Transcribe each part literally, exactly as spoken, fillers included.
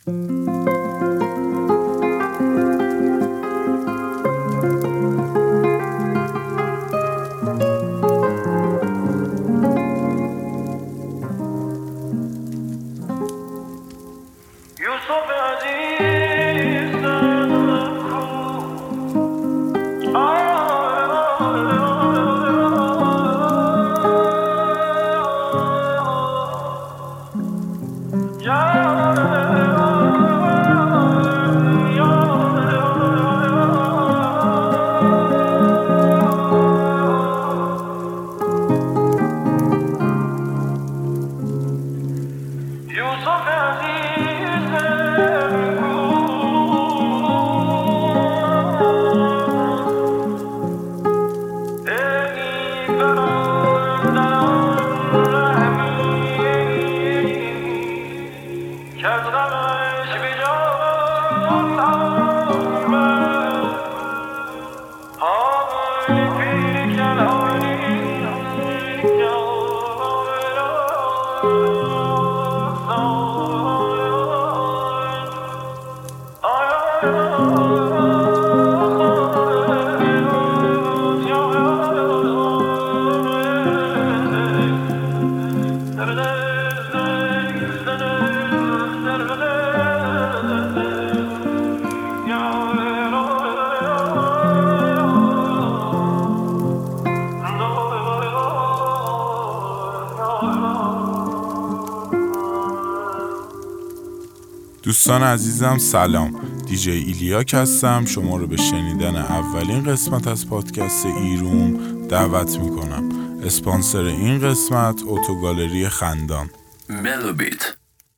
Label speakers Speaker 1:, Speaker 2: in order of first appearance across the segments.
Speaker 1: دوستان عزیزم سلام، دیجی ایلیاک هستم. شما رو به شنیدن اولین قسمت از پادکست ایروم دعوت میکنم. اسپانسر این قسمت اتوگالری خندان.
Speaker 2: ملوبیت.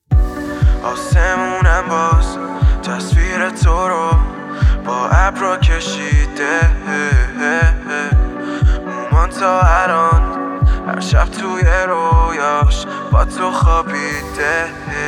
Speaker 3: آسمونم باز تصویر تو رو با ابرا کشیده، مومان تا الان هر شب توی رویاش با تو خوابیده.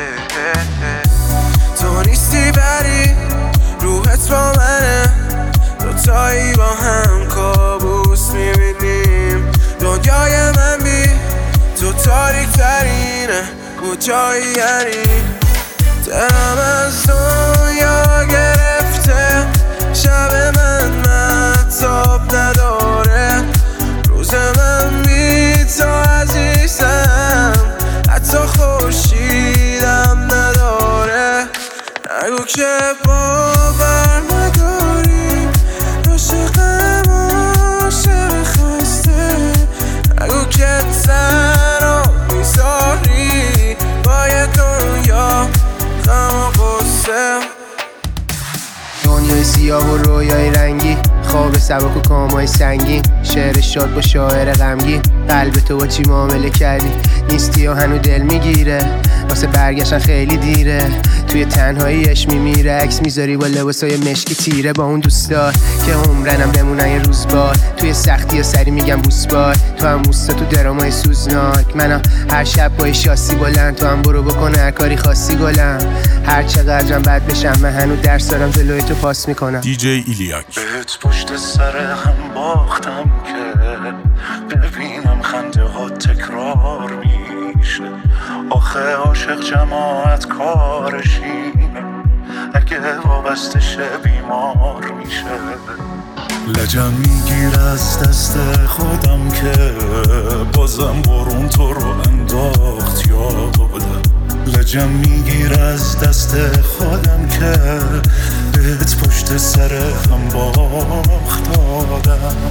Speaker 3: تو نیستی بری روحت با منه، دوتایی با هم کابوس میبینیم. دنیای من بی تو تاریک ترینه، کجایی یعنی؟ دلم از دنیا گرفته، شب من مهتاب نداره، روز من بی تو عزیزم حتی خورشیدم نداره. نگو که باور نداری عاشقم عاشق خسته، نگو که تنها میذاری با یه دنیا غم و غصه.
Speaker 4: دنیای سیاه و رویای رنگی، خواب سبک و کامای سنگین، شعر شاد با شاعر غمگین. قلب تو با چی معامله کردی؟ نیستی و هنو دل میگیره، واسه برگشتن خیلی دیره. توی تنهاییش میمیره، عکس میذاری با لباسای مشکی تیره. با اون دوستار که عمرنم بمونن یه روز بار، توی سختی و سری میگم بوس بار. تو هم موستا تو درامای سوزناک، منم هر شب با شاسی بلند. تو هم برو بکن هر کاری خاصی گلم، هر چقدرم بد بشم من هنو درس دارم جلوی تو پاس میکنم.
Speaker 1: دیجی ایلیاک.
Speaker 5: بهت پشت سر هم باختم که ببینم خنده ها تکرار میشه. آخه عاشق جماعت کارشینه، اگه وابسته شه بیمار میشه. لجم میگیر از دست خودم که بازم بارون تو رو انداخت یادم. لجم میگیر از دست خودم که بهت پشت سر هم باختادم.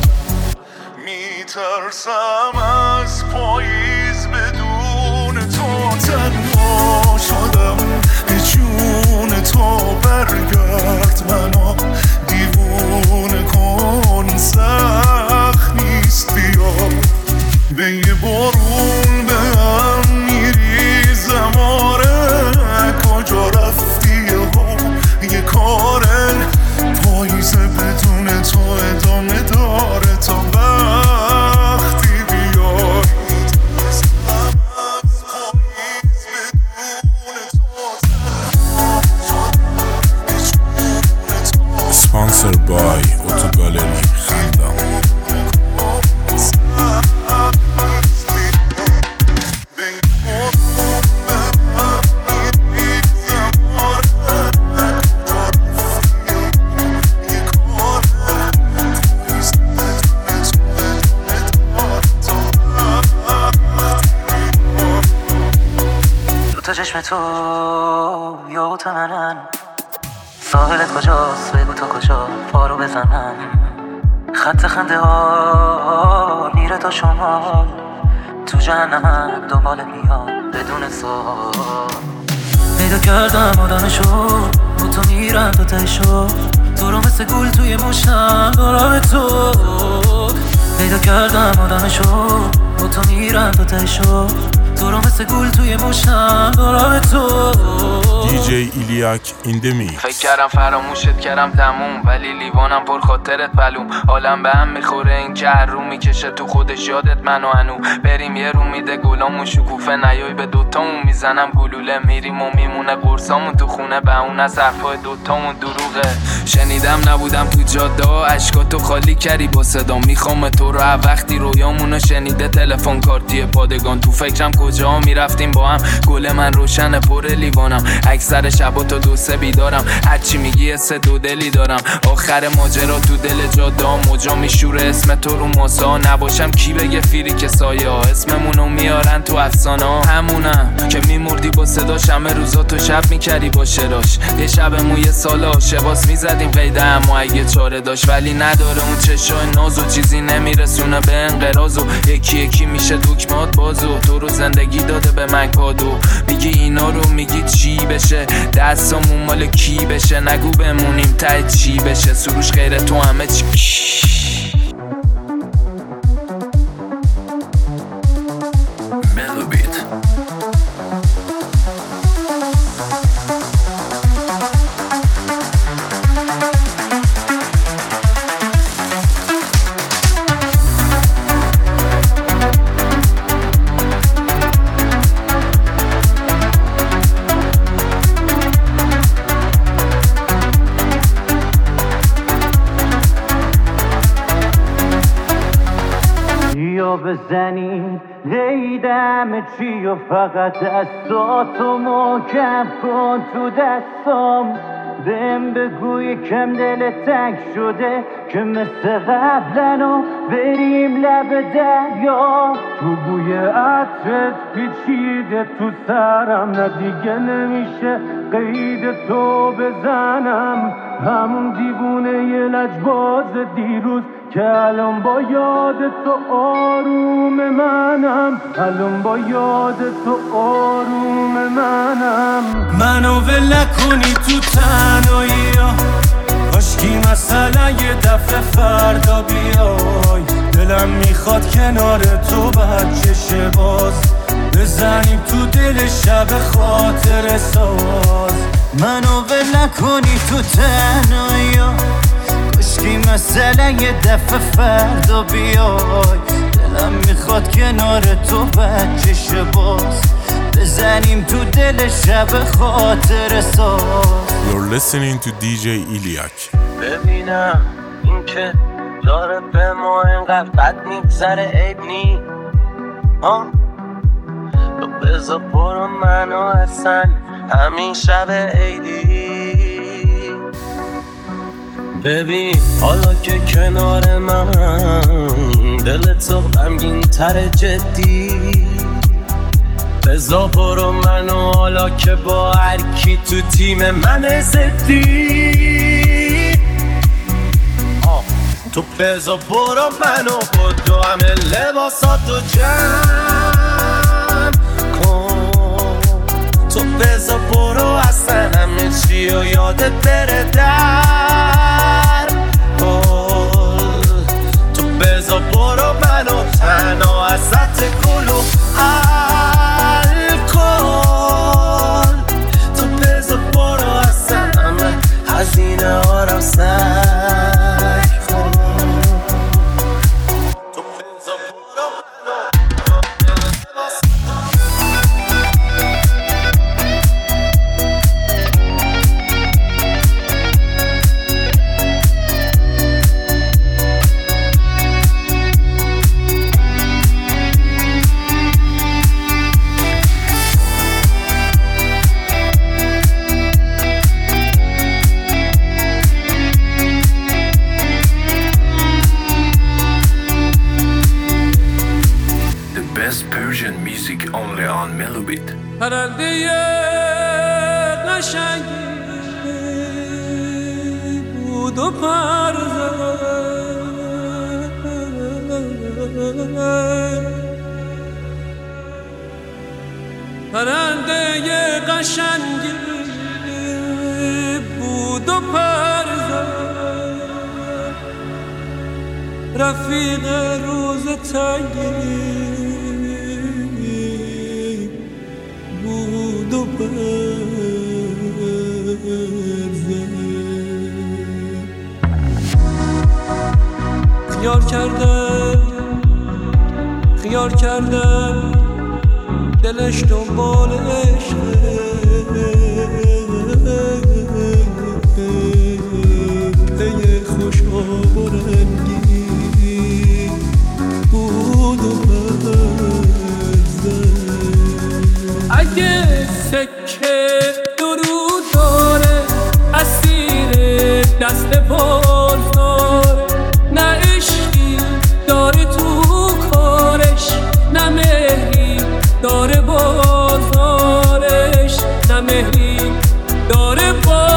Speaker 5: میترسم از پاییز بدون تو تنها شدم، به جون تو برگرد منو دیوونه کن. سخت نیست بیا به یه بارون به هم میریزم. آره کجا رفتی ها یه کاره، پاییز بدون تو ادامه داره تا وقتی بیای.
Speaker 2: دوتا چشم تو یاقوت منن. ساحلت کجاست بگو تا کجا پارو بزنم. خط خنده ها میره تا شمال. تو جهنمم دنبالت میام بدون سوال. پیدا کردم آدمشو با تو میرم تا تهشو. تو رو مثل گل توی مشتم دارم تو. پیدا کردم آدمشو با تو میرم تا تهشو. تو رو مثل گل توی مشتم دارم تو.
Speaker 1: دیجی ایلیاک این دمی.
Speaker 6: فکر کردم فراموشت کردم تموم، ولی لیوانم پر خاطرت پلوم. حالم به هم میخوره این که هر رو میکشه تو خودش یادت منو هنو. بریم یه رو میده گلامون شکوفه نیای به دوتامون میزنم گلوله. میریم و میمونه قرصامون تو خونه به اون از حرفای دوتامون دروغه. شنیدم نبودم تو جاده اشکاتو خالی کردی با صدا. میخوام تو رو وقتی رویامونو شنیده تلفن کارتی پادگان. تو فکرم کجا میرفتیم با هم گل من روشن پر لیوانم. اکثر شبا تو دو سه بیدارم هرچی میگی سه دو دلی دارم. آخر ماجرا تو دل جاده موجا میشوره اسم تو رو ماسا. نباشم کی بگه فیری که سایه ها اسممونو میارن تو افسانه ها. همونم که میمردی با صداش همه روزا تو شب میکردی با شراش. یه شبمون یه سال عاشقاس میزدیم قیده اما اگه چاره داشت. ولی نداره اون چشای نازو چیزی نمیرسونه به انقراض. و یکی یکی میشه دکمات بازو. تو رو زندگی داده به من کادو. میگی اینا رو میگی چی بشه دستامون مال کی بشه. نگو بمونیم ته چی بشه سروش غیر تو همه چی.
Speaker 7: بزنی لیدم چی و فقط دستاتو محکم کن تو دستام. بهم بگو یکم دل تنگ شده که مثل قبلنو بریم لب دریا. تو بوی عطرت پیچیده تو سرم نه دیگه نمیشه قید تو بزنم. همون دیوونه یه لجباز دیروز که الان با یاد تو آروم منم. الان با یاد تو آروم منم. منو ول نکنی تو تنهایی ها. کاشکی مثلا یه دفعه فردا بیای. دلم میخواد کنار تو بچه باز بزنیم تو دل شب خاطر ساز. منو ول نکنی تو تنهایی ها. کاشکی مثلا یه دفعه فردا بیای. دلم میخواد کنار تو بچه باز بزنیم تو دل شب خاطر ساز.
Speaker 1: You're listening to دیجی ایلیاک.
Speaker 3: ببینم این که داره به ما اینقدر بد میگذره عیب نی ها. تو بذار برو منو اصلا همین شب عیدی. ببین حالا که کنار من دل تو غمگین تر جدی. بذار برو منو حالا که با هر کی تو تیم من زدی. تو بذار برو منو با دو همه لباساتو جمع کن. تو بذار برو اصلا همه چی و یادت بره در کل. تو بذار برو منو تنها ازت گل و الکل. تو بذار برو اصلا همه هزینه ها رو سک کن. تو بذار برو منو
Speaker 8: پرنده قشنگی بود و پر زد، پرنده قشنگی بود و پر زد، رفیق روز تنگی بود و پر زد. خیال کردم خیال کردم دلش دنبال عشقه، پی خوشاب و رنگی بود و برزد. اگه سکه درود داره اسیر دست بازداره، نه عشقی داره تو کارش، نه مهری داره بازارش، نه مهری داره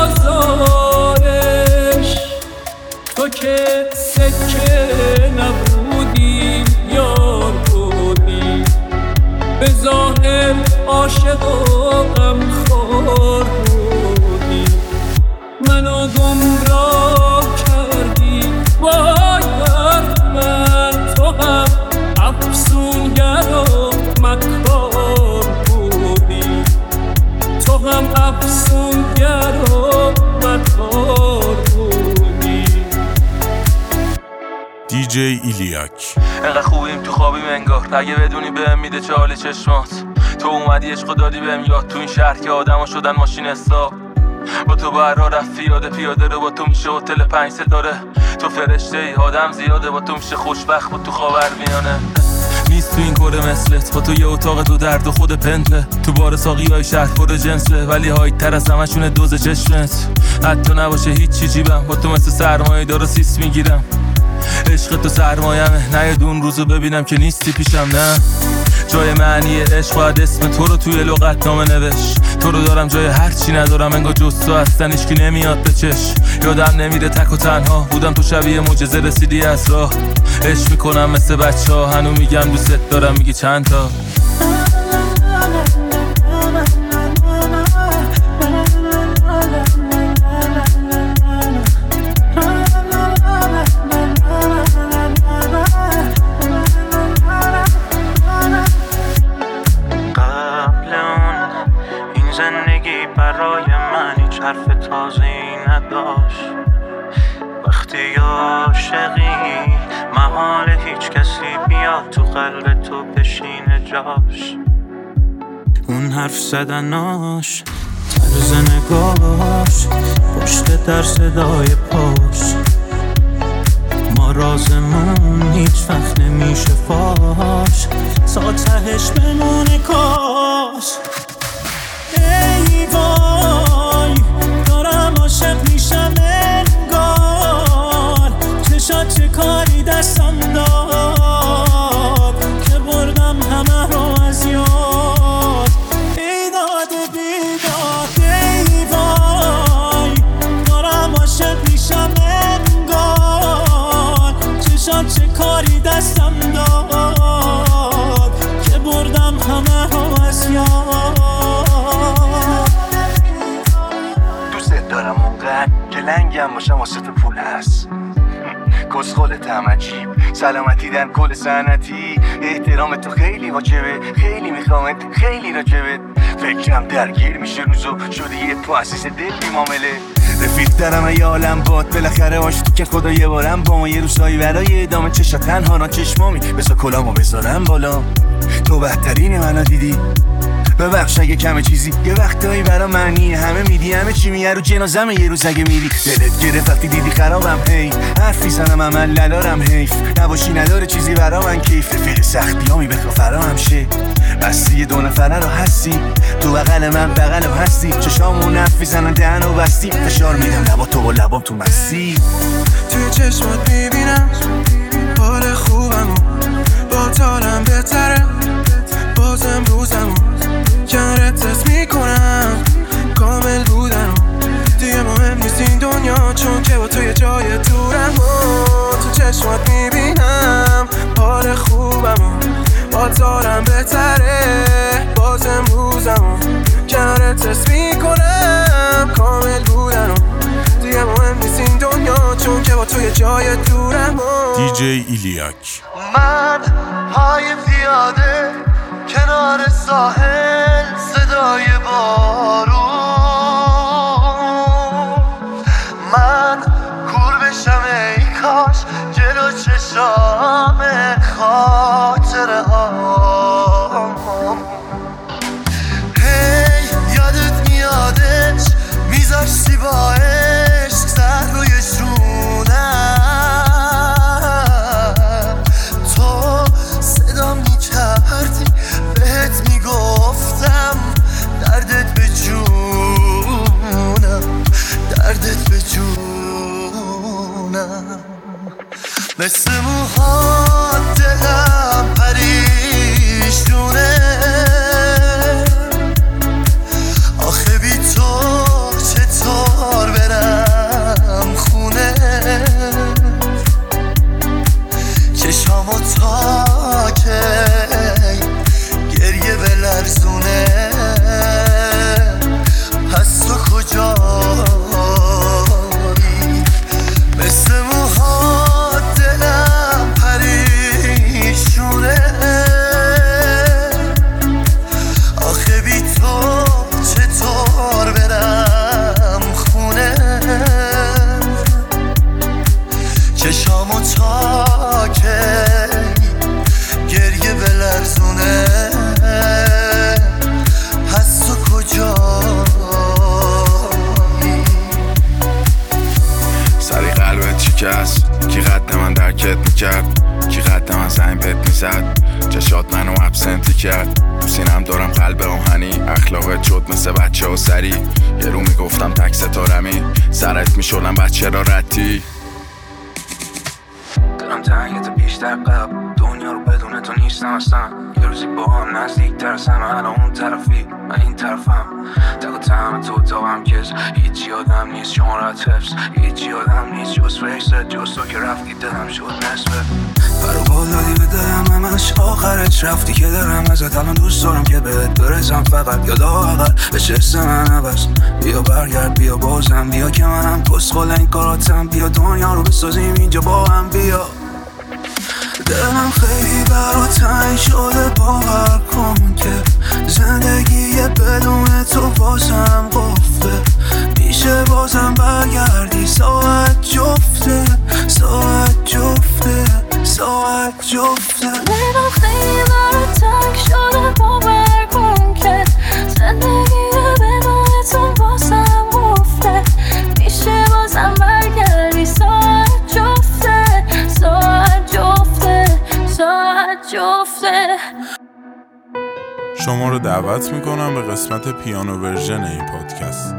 Speaker 8: بازارش. تو که سکه نبودی یار بودی، به ظاهر عاشق و غمخوار بودی، منو گمراه کردی وای بر من. تو هم افسونگر و مکار بودی، تو هم افسونگر و مکار بودی.
Speaker 1: دیجی ایلیاک.
Speaker 6: انقدر خوبیم تو خوابیم انگار، اگه بدونی بهم میده چه حال چشمات. تو اومدی عشقو دادی بهم یاد، تو این شهر که آدما شدن ماشین حساب. با تو بر راه رفت پیاده پیاده رو، با تو میشه هتل پنج ستاره. تو فرشته ای آدم زیاده، با تو میشه خوشبخت بود تو خاورمیانه. نیست تو این کره مثلت، با تو یه اتاق دو درد و خود پنته. تو بار ساقی های شهر پر جنسه، ولی هایت تر از همشونه دوز چشمت. حتی نباشه هیچ چی جیبم، با تو مثل سرمایه دار سیس میگیرم. عشق تو سرمایمه، نه یه دون روزو ببینم که نیستی پیشم. نه جای معنی عشق باید اسم تو رو توی لغت نامه نوشت. تو رو دارم جای هر چی ندارم، انگار جز تو هستن هیچکی نمیاد به چش. یادم نمیره تک و تنها بودم، تو شبیه معجزه رسیدی از راه. عشق میکنم مثل بچه ها، هنو میگم دوست دارم میگی چند تا.
Speaker 7: برای من هیچ حرف تازه‌ای نداشت. وقتی عاشقی محال هیچ کسی بیاد تو قلب تو بشینه جاش. اون حرف زدناش، طرز نگاش، پشت در صدای پاش. ما رازمون هیچ وقت نمیشه فاش، تا تهش بمونه کاش. ای وای دارم عاشق میشم انگار، چشات چه کاری دستم داد که بردم همه رو از یاد. بیداد بیداد ای وای دارم عاشق میشم انگار، چشات چه کاری دستم داد که بردم همه رو از یاد.
Speaker 9: دارم اونقدر که لنگم باشم واسه تو پول هست. کسخلت هم عجیب، سلامتی دن کل سنتی. احترام تو خیلی واجبه، خیلی میخوامت، خیلی راجبت. فکرم درگیر میشه روزو، شده یه مؤسس دل بی معامله. رفیق دارم ای عالم باد، بالاخره آش تو که خدا یه بارم با ما یه روزایی برای ادامه چشا تنها نا چشمامی. بذار کلامو بذارم بالا، تو بهترین منو دیدی. ببخش اگه کمه چیزی، یه وقتایی برا معنی همه میدی، همه چی میه رو جنازمه یه روز اگه میری. دلت گرفت وقتی دیدی خرابم، هی حرف میزنم عمل لالارم، حیف نباشی نداره چیزی برا من کیف. رفیق سختی ها میبخوا فرامم شه، بستی دو نفره رو هستی، تو بغل من بغل هم هستی. چشامون حرف میزنن دهن و بستی، فشار میدم لبا تو و لبام تو مستی.
Speaker 5: توی چشمات میبینم حال خوبمو، با تالم بهتره بازم روزمو کنارت با تو یه جای دورم و تو چشمات میبینم حال خوبم و با دارم بهتره باز امروزم و کنارت حس میکنم کامل بودن و دیگه مهم نیست این دنیا چون که با تو یه جای دورم و
Speaker 1: دیجی ایلیاک.
Speaker 10: من پای پیاده کنار ساحل صدای بارون، من کور بشم ای کاش جلو چشام خاطره هام. هی یادت میادش میذاشتی با عشق سر روی شونم، تو صدا میکردی بهت میگفتم دردت به جونم، دردت به جونم. مثل موهات دلم پریشونه، آخه بی تو چطور برم خونه، چشامو تا که گریه بلرزونه، پس تو کجایی؟ مثل موهات دلم پریشونه، آخه بی تو چطور برم خونه، چشامو تا که گریه بلرزونه، پس تو کجایی؟
Speaker 11: سری قلبت شکست، کی قد من درکت میکرد، کی قد من زنگ بهت میزد، چشات منو ابسنتی کرد، تو سینم دارم قلب آهنی، اخلاقت شد مثل بچه و سری، یه رو میگفتم تک ستارمی، سرت میشولم بچه را ردی.
Speaker 6: دلم تنگه تا بیشتر قبل، دنیا رو بدون تو نیستم اصلا، یه روزی با هم نزدیک ترسم، الان اون طرفی من این طرفم، تک و تهم تو داغم کس هیچی آدم نیست شمارت حفظ، هیچی آدم نیست جز فیست، جز تو که رفتی دلم شد نصفه، برو بالادی به دلم همش آخرت رفتی که دارم ازت، الان دوست دارم که بهت برسم فقط یاد آقل به چست من عوض، بیا برگرد بیا بازم بیا که منم کسخل این کاراتم، بیا دنیا رو بسازیم اینجا با هم بیا. دلم خیلی برات تنگ شده باور کن که زندگی بدون تو بازم قفله، میشه بازم برگردی ساعت جفته ساعت جفته ساعت جفته.
Speaker 12: دلم خیلی برات تنگ شده باور کن که زندگی بدون تو بازم قفله، میشه بازم برگردی ساعت جفته ساعت جفته ساعت جفته.
Speaker 1: شما رو دعوت میکنم به قسمت پیانو ورژن این پادکست.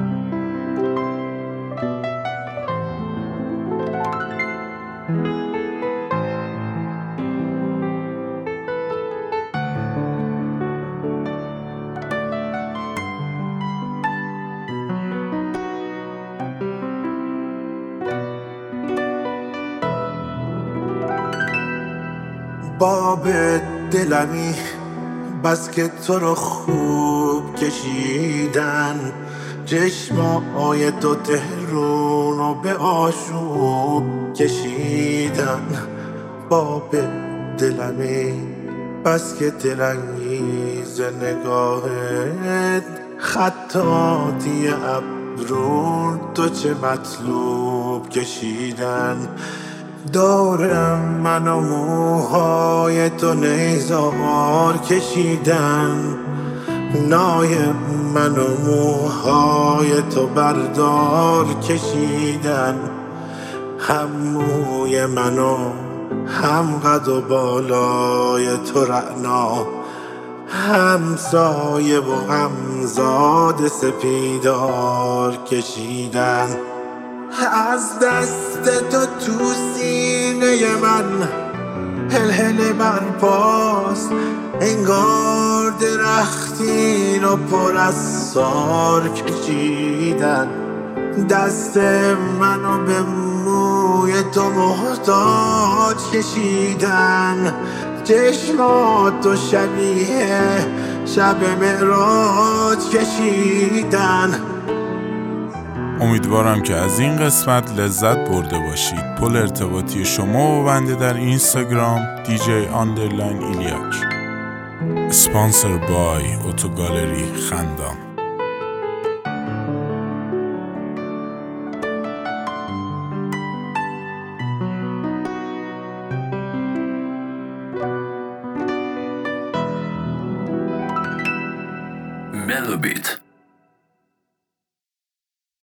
Speaker 10: باب دلمی بس که تو رو خوب کشیدن، چشمای تو تهرون رو به آشوب کشیدن. باب دلمی بس که دلانگیز نگاهت، خطاطی ابرون تو چه مطلوب کشیدن. دارم من و موهای تو نیزار کشیدن، نای من و موهای تو بردار کشیدن. هم موی من و هم قد و بالای تو رعنا، هم سایه و هم زاد سپیدار کشیدن. از دست تو تو سینه من هلهله برپاست، انگار درختین و پر از سار کشیدن. دست منو به موی تو محتاج کشیدن، چشمات تو شبیه شب معراج کشیدن.
Speaker 1: امیدوارم که از این قسمت لذت برده باشید. پل ارتباطی شما و بنده در اینستاگرام دی جی آندرلاین ایلیاک. اسپانسر بای اتوگالری خندان.
Speaker 11: Mellow Beat.